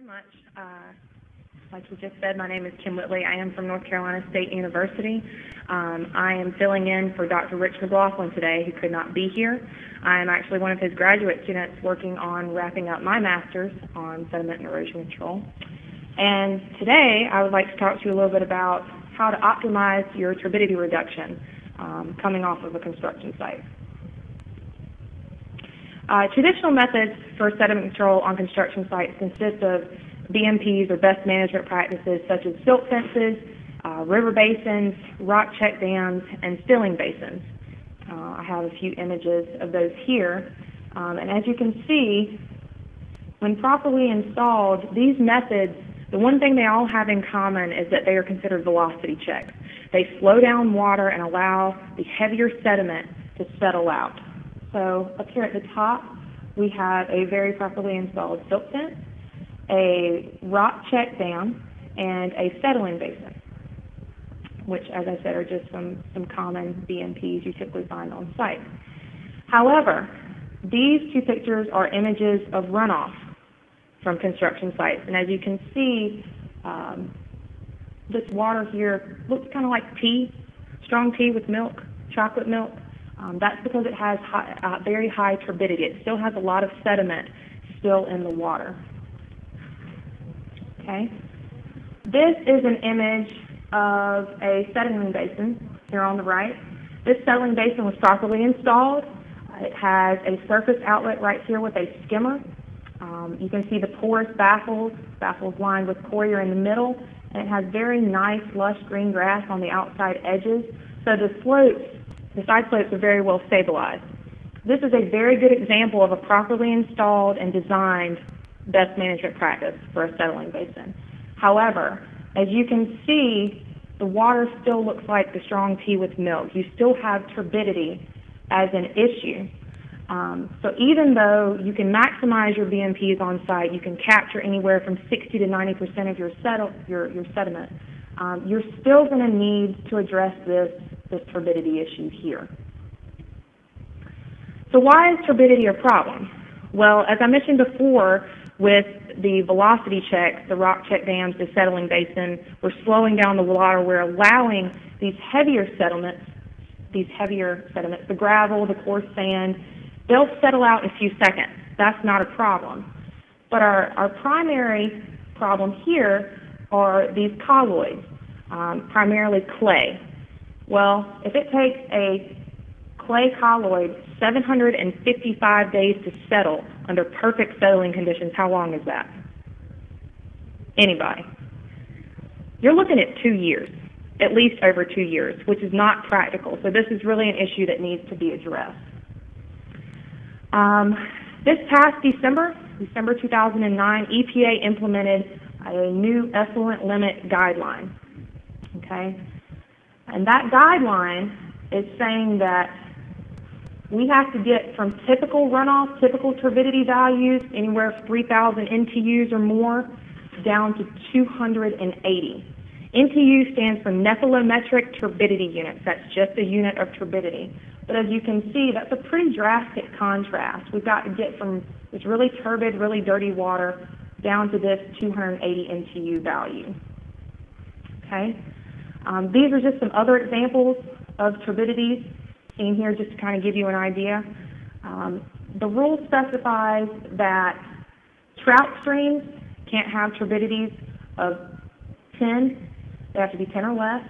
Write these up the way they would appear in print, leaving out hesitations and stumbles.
much. Like you just said, my name is Kim Whitley. I am from North Carolina State University. I am filling in for Dr. Rich McLaughlin today, who could not be here. I am actually one of his graduate students working on wrapping up my master's on sediment and erosion control. And today, I would like to talk to you a little bit about how to optimize your turbidity reduction coming off of a construction site. Traditional methods for sediment control on construction sites consist of BMPs, or best management practices, such as silt fences, river basins, rock check dams, and filling basins. I have a few images of those here. And as you can see, when properly installed, these methods, the one thing they all have in common is that they are considered velocity checks. They slow down water and allow the heavier sediment to settle out. So up here at the top, we have a very properly installed silt fence, a rock check dam, and a settling basin, which, as I said, are just some common BMPs you typically find on site. However, these two pictures are images of runoff from construction sites. And as you can see, this water here looks kind of like tea, strong tea with milk, chocolate milk. That's because it has very high turbidity. It still has a lot of sediment still in the water. Okay. This is an image of a settling basin here on the right. This settling basin was properly installed. It has a surface outlet right here with a skimmer. You can see the porous baffles lined with coir in the middle, and it has very nice lush green grass on the outside edges. So the side slopes are very well stabilized. This is a very good example of a properly installed and designed best management practice for a settling basin. However, as you can see, the water still looks like the strong tea with milk. You still have turbidity as an issue. So even though you can maximize your BMPs on site, you can capture anywhere from 60 to 90% of your sediment, you're still going to need to address this turbidity issue here. So why is turbidity a problem? Well, as I mentioned before, with the velocity checks, the rock check dams, the settling basin, we're slowing down the water. We're allowing these heavier sediments, the gravel, the coarse sand, they'll settle out in a few seconds. That's not a problem. But our primary problem here are these colloids, primarily clay. Well, if it takes a clay colloid 755 days to settle under perfect settling conditions, how long is that? Anybody? You're looking at 2 years, at least over 2 years, which is not practical. So this is really an issue that needs to be addressed. This past December 2009, EPA implemented a new effluent limit guideline. Okay? And that guideline is saying that we have to get from typical runoff, typical turbidity values, anywhere from 3,000 NTUs or more, down to 280. NTU stands for nephelometric turbidity units. That's just a unit of turbidity. But as you can see, that's a pretty drastic contrast. We've got to get from this really turbid, really dirty water down to this 280 NTU value. Okay? These are just some other examples of turbidities seen here just to kind of give you an idea. The rule specifies that trout streams can't have turbidities of 10. They have to be 10 or less.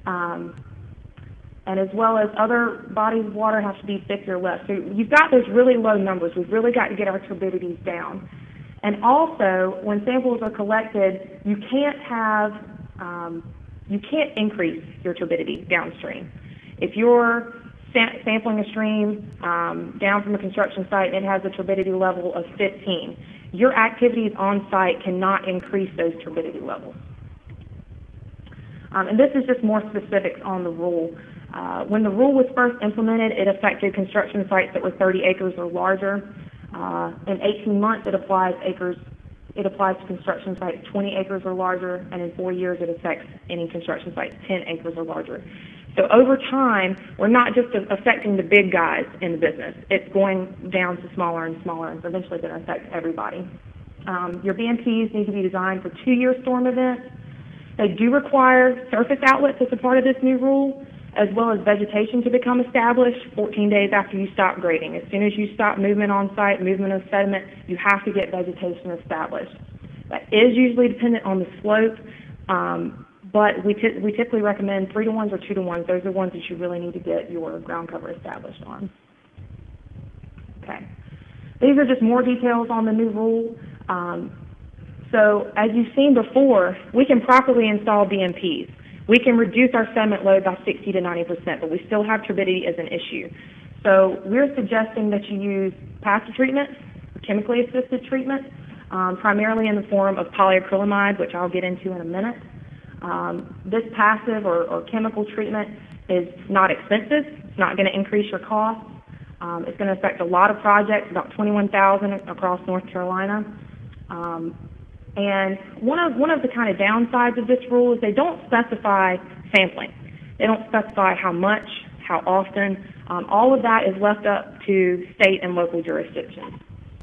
And as well as other bodies of water have to be 50 or less. So you've got those really low numbers. We've really got to get our turbidities down. And also, when samples are collected, you can't increase your turbidity downstream. If you're sampling a stream down from a construction site and it has a turbidity level of 15, your activities on site cannot increase those turbidity levels. And this is just more specifics on the rule. When the rule was first implemented, it affected construction sites that were 30 acres or larger. In 18 months, it applies to construction sites 20 acres or larger, and in 4 years, it affects any construction sites 10 acres or larger. So over time, we're not just affecting the big guys in the business. It's going down to smaller and smaller, and eventually going to affect everybody. Your BMPs need to be designed for 2-year storm events. They do require surface outlets as a part of this new rule, as well as vegetation to become established 14 days after you stop grading. As soon as you stop movement on site, movement of sediment, you have to get vegetation established. That is usually dependent on the slope, but we typically recommend 3-to-1s or 2-to-1s. Those are ones that you really need to get your ground cover established on. Okay. These are just more details on the new rule. So as you've seen before, we can properly install BMPs. We can reduce our sediment load by 60 to 90%, but we still have turbidity as an issue. So we're suggesting that you use passive treatment, chemically assisted treatment, primarily in the form of polyacrylamide, which I'll get into in a minute. This passive or chemical treatment is not expensive. It's not going to increase your cost. It's going to affect a lot of projects, about 21,000 across North Carolina. And one of the kind of downsides of this rule is they don't specify sampling. They don't specify how much, how often. All of that is left up to state and local jurisdictions.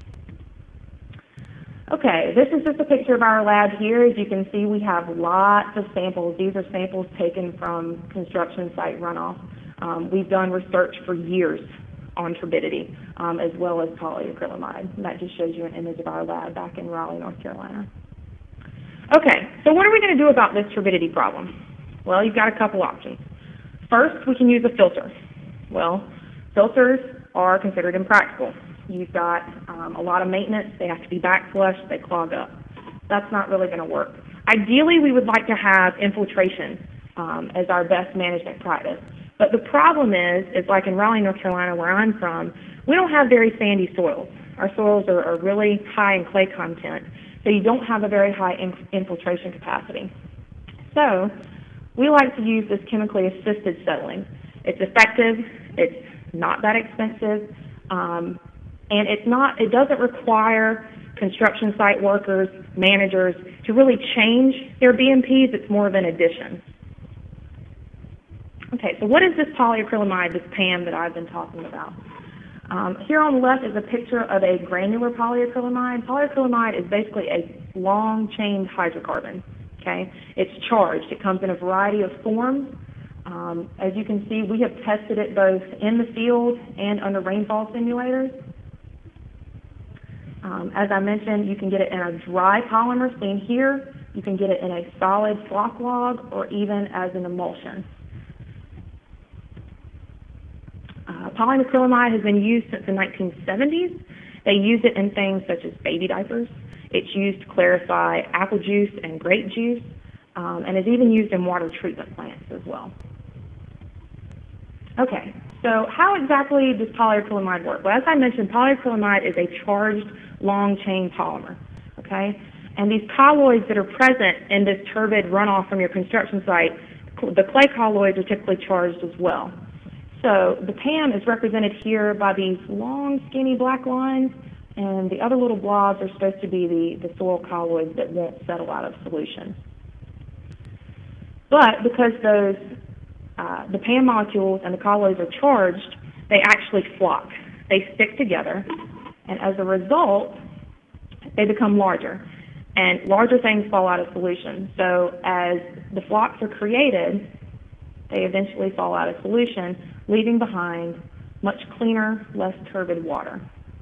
Okay, this is just a picture of our lab here. As you can see, we have lots of samples. These are samples taken from construction site runoff. We've done research for years on turbidity, as well as polyacrylamide. And that just shows you an image of our lab back in Raleigh, North Carolina. Okay, so what are we going to do about this turbidity problem? Well, you've got a couple options. First, we can use a filter. Well, filters are considered impractical. You've got a lot of maintenance. They have to be backflushed. They clog up. That's not really going to work. Ideally, we would like to have infiltration as our best management practice. But the problem is like in Raleigh, North Carolina, where I'm from, we don't have very sandy soils. Our soils are really high in clay content, so you don't have a very high infiltration capacity. So we like to use this chemically assisted settling. It's effective, it's not that expensive, and it doesn't require construction site workers, managers to really change their BMPs. It's more of an addition. Okay, so what is this polyacrylamide, this PAM that I've been talking about? Here on the left is a picture of a granular polyacrylamide. Polyacrylamide is basically a long-chain hydrocarbon. Okay, it's charged. It comes in a variety of forms. As you can see, we have tested it both in the field and under rainfall simulators. As I mentioned, you can get it in a dry polymer, seen here. You can get it in a solid flock log or even as an emulsion. Polyacrylamide has been used since the 1970s. They use it in things such as baby diapers. It's used to clarify apple juice and grape juice, and is even used in water treatment plants as well. Okay, so how exactly does polyacrylamide work? Well, as I mentioned, polyacrylamide is a charged long-chain polymer, okay? And these colloids that are present in this turbid runoff from your construction site, the clay colloids are typically charged as well. So the PAM is represented here by these long, skinny black lines, and the other little blobs are supposed to be the soil colloids that won't settle out of solution. But because the PAM molecules and the colloids are charged, they actually flock. They stick together, and as a result, they become larger. And larger things fall out of solution. So as the flocks are created, they eventually fall out of solution, leaving behind much cleaner, less turbid water.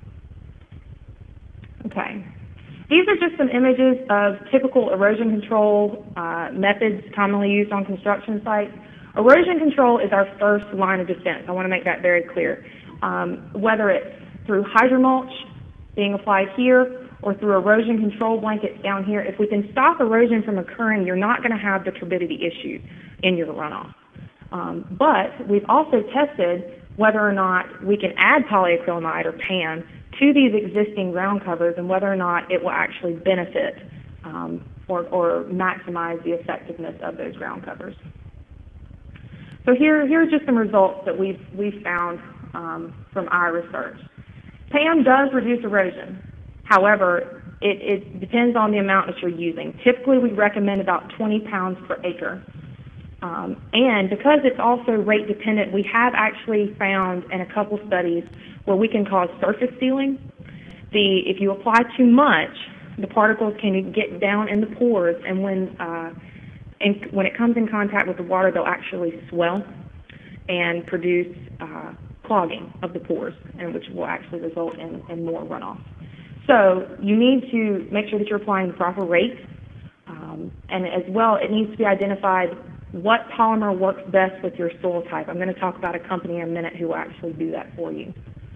Okay. These are just some images of typical erosion control methods commonly used on construction sites. Erosion control is our first line of defense. I want to make that very clear. Whether it's through hydromulch being applied here or through erosion control blankets down here, if we can stop erosion from occurring, you're not going to have the turbidity issue in your runoff. But we've also tested whether or not we can add polyacrylamide or PAM to these existing ground covers and whether or not it will actually benefit or maximize the effectiveness of those ground covers. So here are just some results that we've found from our research. PAM does reduce erosion. However, it depends on the amount that you're using. Typically, we recommend about 20 pounds per acre. And because it's also rate dependent, we have actually found in a couple studies where we can cause surface sealing. If you apply too much, the particles can get down in the pores, and when it comes in contact with the water, they'll actually swell and produce clogging of the pores, and which will actually result in more runoff. So you need to make sure that you're applying the proper rate, and as well, it needs to be identified what polymer works best with your soil type. I'm going to talk about a company in a minute who will actually do that for you.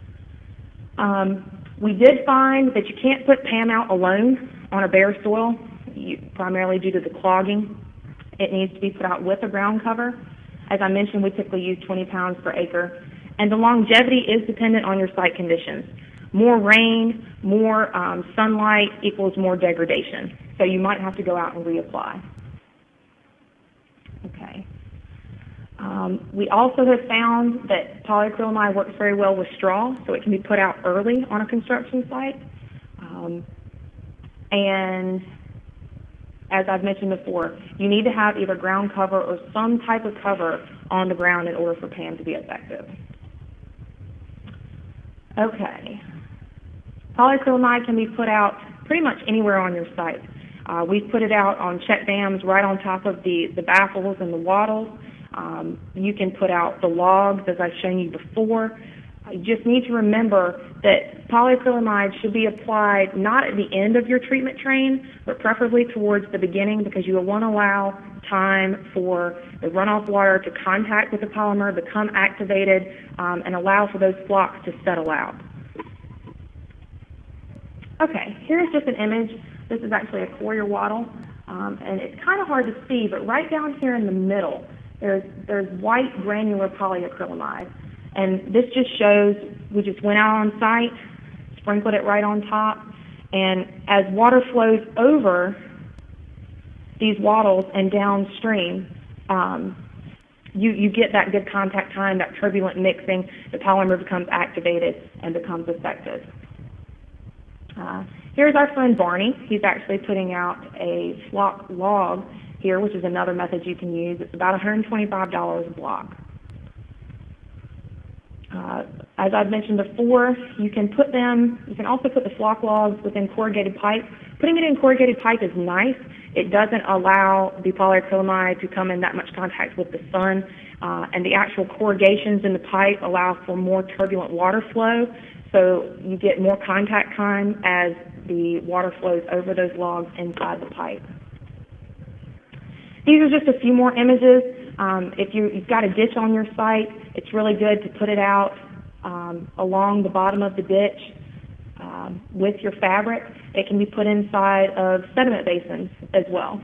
We did find that you can't put PAM out alone on a bare soil, primarily due to the clogging. It needs to be put out with a ground cover. As I mentioned, we typically use 20 pounds per acre. And the longevity is dependent on your site conditions. More rain, more sunlight equals more degradation. So you might have to go out and reapply. Okay. We also have found that polyacrylamide works very well with straw, so it can be put out early on a construction site. And as I've mentioned before, you need to have either ground cover or some type of cover on the ground in order for PAM to be effective. Okay. Polyacrylamide can be put out pretty much anywhere on your site. We've put it out on check dams right on top of the baffles and the wattles. You can put out the logs, as I've shown you before. You just need to remember that polyacrylamide should be applied not at the end of your treatment train, but preferably towards the beginning, because you will want to allow time for the runoff water to contact with the polymer, become activated, and allow for those flocks to settle out. Okay, here's just an image. This is actually a coir wattle, and it's kind of hard to see, but right down here in the middle, there's white granular polyacrylamide. And this just shows we just went out on site, sprinkled it right on top, and as water flows over these wattles and downstream, you get that good contact time, that turbulent mixing, the polymer becomes activated and becomes effective. Here's our friend Barney. He's actually putting out a flock log here, which is another method you can use. It's about $125 a block. As I've mentioned before, you can also put the flock logs within corrugated pipe. Putting it in corrugated pipe is nice. It doesn't allow the polyacrylamide to come in that much contact with the sun, and the actual corrugations in the pipe allow for more turbulent water flow, so you get more contact time as the water flows over those logs inside the pipe. These are just a few more images. If you've got a ditch on your site, it's really good to put it out along the bottom of the ditch with your fabric. It can be put inside of sediment basins as well.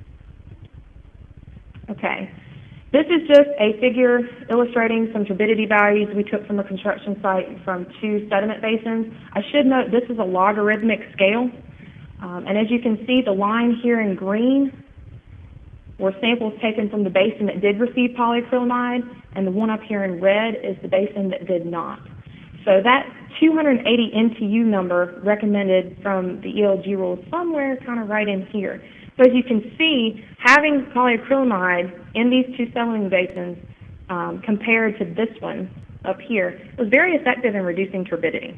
Okay, this is just a figure illustrating some turbidity values we took from a construction site from 2 sediment basins. I should note this is a logarithmic scale, and as you can see, the line here in green were samples taken from the basin that did receive polyacrylamide, and the one up here in red is the basin that did not. So that 280 NTU number recommended from the ELG rule is somewhere kind of right in here. So as you can see, having polyacrylamide in these 2 settling basins compared to this one up here was very effective in reducing turbidity.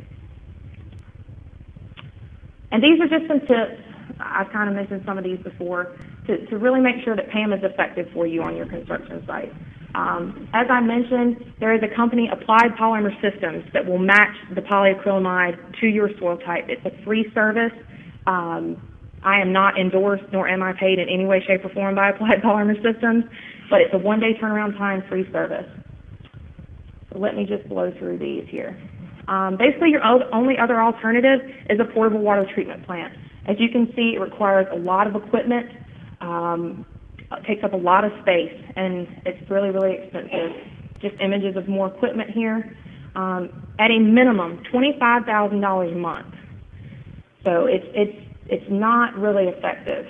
And these are just some tips. I've kind of mentioned some of these before, to really make sure that PAM is effective for you on your construction site. As I mentioned, there is a company, Applied Polymer Systems, that will match the polyacrylamide to your soil type. It's a free service. I am not endorsed, nor am I paid in any way, shape, or form by Applied Polymer Systems, but it's a 1-day turnaround time free service. So let me just blow through these here. Basically, your only other alternative is a portable water treatment plant. As you can see, it requires a lot of equipment, it takes up a lot of space, and it's really, really expensive. Just images of more equipment here. At a minimum, $25,000 a month. So it's not really effective.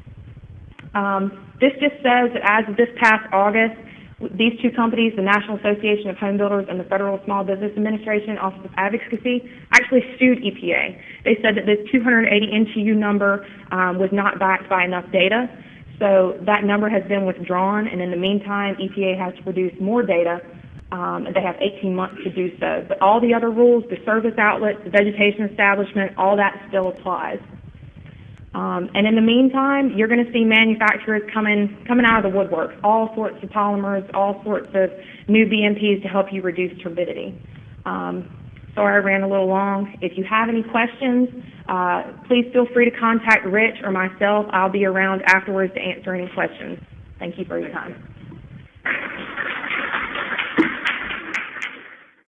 This just says that as of this past August, these 2 companies, the National Association of Home Builders and the Federal Small Business Administration Office of Advocacy, actually sued EPA. They said that this 280 NTU number was not backed by enough data, so that number has been withdrawn, and in the meantime, EPA has to produce more data, and they have 18 months to do so. But all the other rules, the service outlets, the vegetation establishment, all that still applies. And in the meantime, you're going to see manufacturers coming out of the woodwork, all sorts of polymers, all sorts of new BMPs to help you reduce turbidity. Sorry I ran a little long. If you have any questions, please feel free to contact Rich or myself. I'll be around afterwards to answer any questions. Thank you for your time.